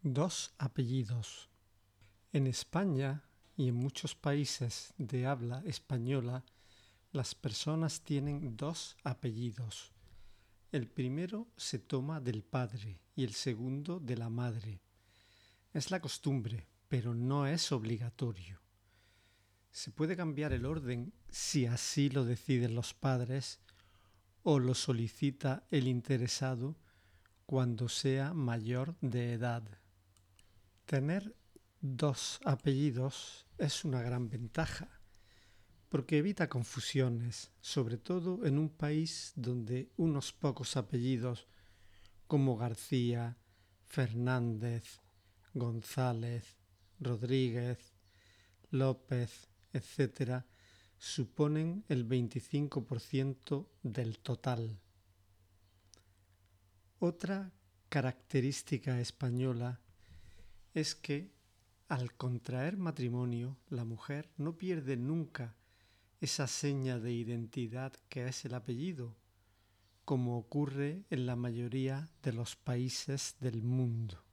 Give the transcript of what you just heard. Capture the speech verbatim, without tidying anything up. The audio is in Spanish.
Dos apellidos. En España y en muchos países de habla española, las personas tienen dos apellidos. El primero se toma del padre y el segundo de la madre. Es la costumbre, pero no es obligatorio. Se puede cambiar el orden si así lo deciden los padres o lo solicita el interesado cuando sea mayor de edad. Tener dos apellidos es una gran ventaja, porque evita confusiones, sobre todo en un país donde unos pocos apellidos como García, Fernández, González, Rodríguez, López, etcétera, suponen el veinticinco por ciento del total. Otra característica española es que al contraer matrimonio la mujer no pierde nunca esa seña de identidad que es el apellido, como ocurre en la mayoría de los países del mundo.